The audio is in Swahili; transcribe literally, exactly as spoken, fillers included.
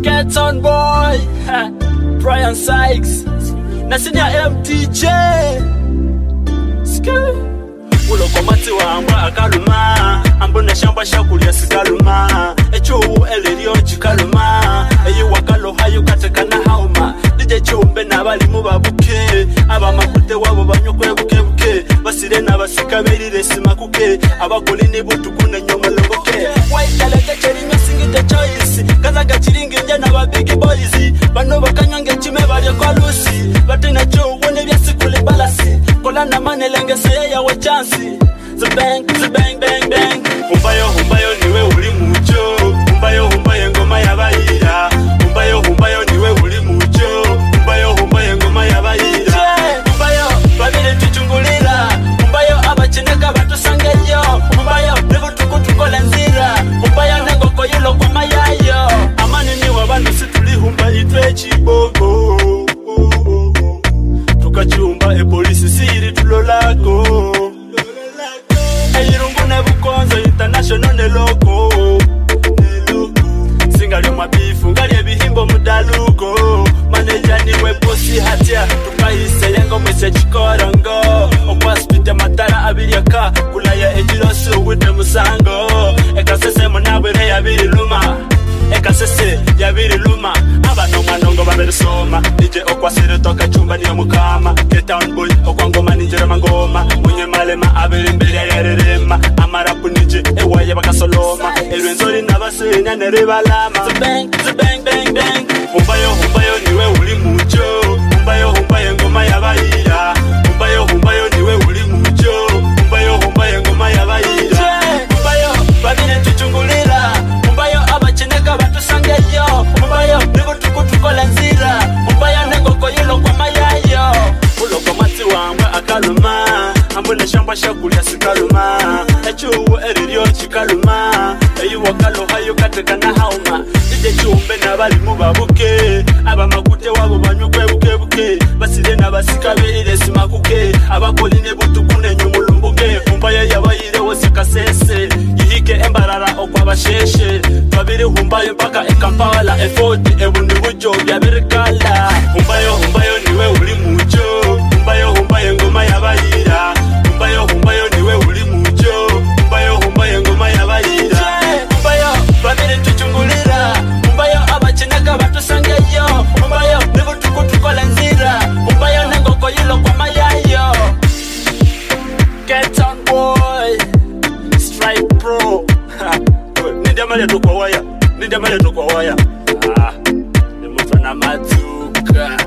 Get on boy, Brian Sykes, Nasinia M T J. Ulo komati wa amba akaluma, ambone shamba shakulia sikaluma. Echo elelio chikaluma, eyi wakalo hayo katekana hauma. Dije chumbe na balimu babuke, aba makute wabo banyokwe buke buke. Basire na basika berire simakuke, abakolini butukune nyomologoke. Waitale kecheri nyasingite choice, kaza gachiringi nje na big boys. Bano bakanyange chime bali kwa lusi, batena cho wone byasikule balasi. Kola na manelenge seye yawe chance. The bang, the bang, bang, bang. Humbayo, humbayo niwe uli mucho. Humbayo, humbayo ngoma yabayira. Humbayo, humbayo niwe uli mucho. Humbayo, humbayo ngoma yabayira. Humbayo, babire tuchungulira. Humbayo, abacheneka batusangeyo. Humbayo, nevo tuku tukola nzira. Humbayo, nengo koyilo kwa mayayo. Amani ni wabanu situli humbayi twechi boko. Tukachumba e polisi siri tulolako. International ne loco, ne loco. Singali mabifu, ngali ebihimbo mudaluko. Manager ni we bosi hatia, tukahise yengo mwese chikorongo. Okwa spite matara abiriyaka, kulaya ejirosu wite musango. Eka sese monabere yabiri luma, eka sese yabiri luma. Aba no manongo babere soma, D J okwa sire toka chumba niyo mukama. Get down boy, okwa ngoma ninjere mangoma. Munye malema abiri mbere yarerema. Amarapu nije ewaye bakasoloma. Elwenzori nabasenya nerebalama. The bang, the bang, bang, bang. Humbayo, humbayo niwe uli mucho. Humbayo, humbayo ngoma yabayira. Humbayo, humbayo niwe uli mucho. Humbayo, humbayo ngoma yabayira. Humbayo, babine tuchungulira. Humbayo abacheneka batusangeyo. Humbayo, nigo tuku tukola nzira. Humbayo nengo koyilo kwa mayayo. Ulo komati wamba akaluma. Ambone shamba shakulia sikaluma. Echo elelio chikaluma. Eyi wakalo hayo katekana hauma. Dije chumbe na balimu babuke, aba makute wabo banyokwe buke buke. Basire na basika berire simakuke, abakoline butukune nyumulumbuke. Humbayo yabayire wose kasese, yihike embarara okwa basheshe. Twabiri humbayo mpaka ekampala efodi ebundi bujo byabirikala. Humbayo, humbayo niwe uli mucho. Humbayo, humbayo ngoma yabayira. Humbayo, humbayo niwe uli mucho. Humbayo, humbayo ngoma yabayira. Humbayo, babire tuchungulira. Humbayo abacheneka batusangeyo. Humbayo, nevo tuku tukola nzira. Humbayo nengo koyilo kwa mayayo. Get on boy, Strike Pro. Ninde male tukwa waya, ninde male tukwa waya. Ah, nemufana matuka.